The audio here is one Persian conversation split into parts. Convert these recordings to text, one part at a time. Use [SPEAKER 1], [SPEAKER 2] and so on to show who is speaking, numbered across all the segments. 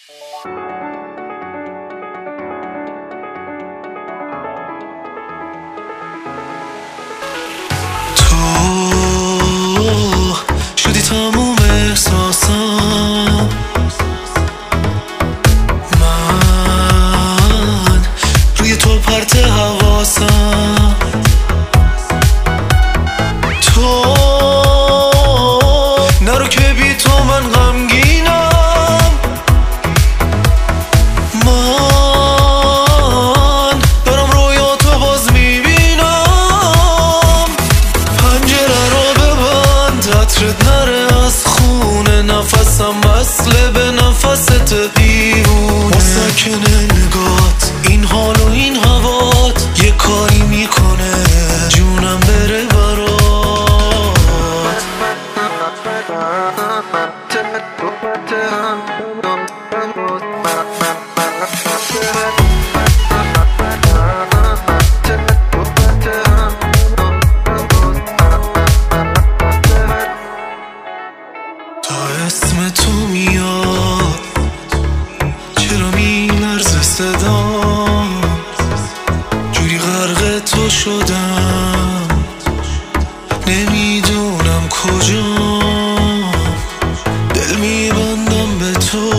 [SPEAKER 1] شدی تموم احساسم، من روی تو پرت حواسم. تو نرو که بی تو من غمگینم، من دارم رویا تو باز میبینم. پنجره رو ببند عطرت نره از خونه، نفسم وصله به نفست دیوونه. مسکنه نگات این حال و این هوات یه کاری میکنه جونم بره برات. تا اسم تو میاد چرا میلرزه صدام، جوری غرق تو شدم نمیدونم کجام. دل میبندم به تو،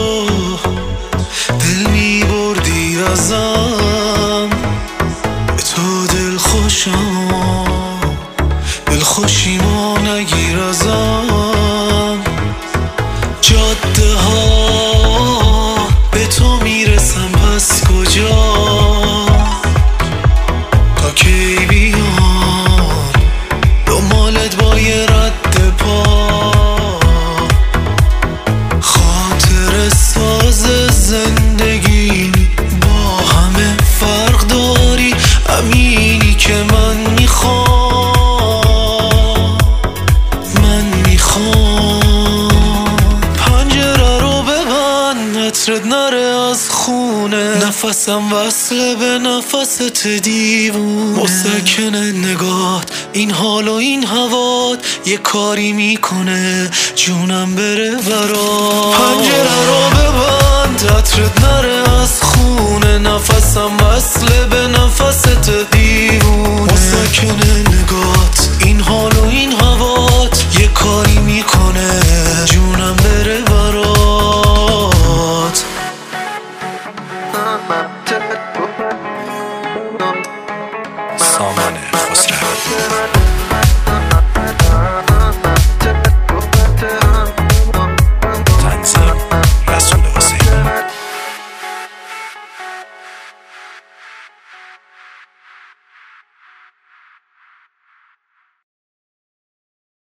[SPEAKER 1] دل میبردی ازم، به تو دل خوشم، دل خوشیمو نگیر ازم. جاده ها به تو میرسم پس کجا، تا کی بیان دنبالت با یه رد پا. خاطر ساز زندگی با همه فرق داری، همینی که من میخوام، من میخوام. پنجره رو ببند عطرت نره از خونه، نفسم وصله به نفست دیوونه. مسکنه نگات این حال و این هوات یه کاری میکنه جونم بره برات. پنجره رو ببند عطرت نره از خونه، نفسم وصله به نفست دیوونه. مسکنه